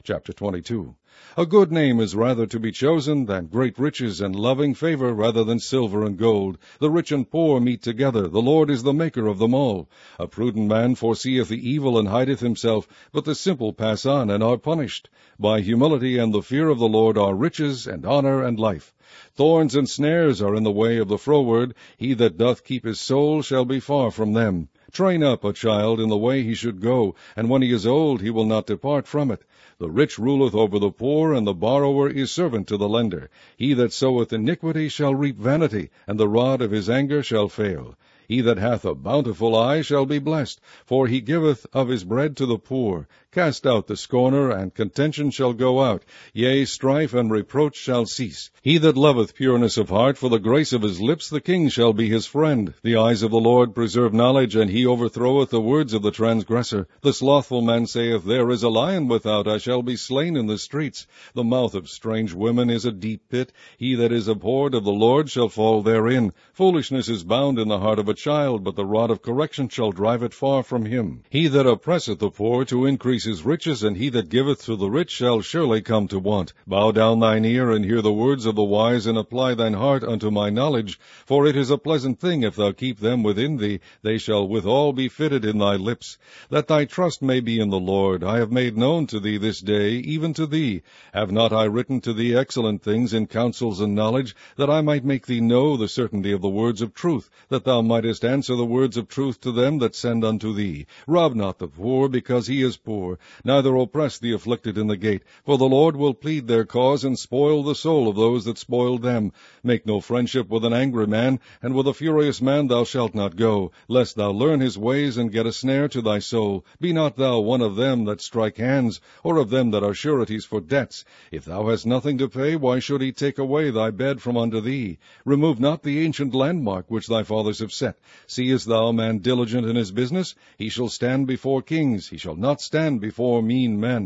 Chapter 22. A good name is rather to be chosen than great riches, and loving favor rather than silver and gold. The rich and poor meet together. The Lord is the maker of them all. A prudent man foreseeth the evil and hideth himself, but the simple pass on and are punished. By humility and the fear of the Lord are riches and honor and life. Thorns and snares are in the way of the froward. He that doth keep his soul shall be far from them. Train up a child in the way he should go, and when he is old he will not depart from it. The rich ruleth over the poor, and the borrower is servant to the lender. He that soweth iniquity shall reap vanity, and the rod of his anger shall fail. He that hath a bountiful eye shall be blessed, for he giveth of his bread to the poor. Cast out the scorner, and contention shall go out. Yea, strife and reproach shall cease. He that loveth pureness of heart, for the grace of his lips the king shall be his friend. The eyes of the Lord preserve knowledge, and he overthroweth the words of the transgressor. The slothful man saith, There is a lion without, I shall be slain in the streets. The mouth of strange women is a deep pit. He that is abhorred of the Lord shall fall therein. Foolishness is bound in the heart of a child, but the rod of correction shall drive it far from him. He that oppresseth the poor to increase his riches, and he that giveth to the rich shall surely come to want. Bow down thine ear, and hear the words of the wise, and apply thine heart unto my knowledge. For it is a pleasant thing, if thou keep them within thee, they shall withal be fitted in thy lips. That thy trust may be in the Lord, I have made known to thee this day, even to thee. Have not I written to thee excellent things in counsels and knowledge, that I might make thee know the certainty of the words of truth, that thou mightest answer the words of truth to them that send unto thee? Rob not the poor, because he is poor, neither oppress the afflicted in the gate, for the Lord will plead their cause, and spoil the soul of those that spoiled them. Make no friendship with an angry man, and with a furious man thou shalt not go, lest thou learn his ways, and get a snare to thy soul. Be not thou one of them that strike hands, or of them that are sureties for debts. If thou hast nothing to pay, why should he take away thy bed from under thee? Remove not the ancient landmark which thy fathers have set. Seest thou a man diligent in his business? He shall stand before kings, he shall not stand before mean men.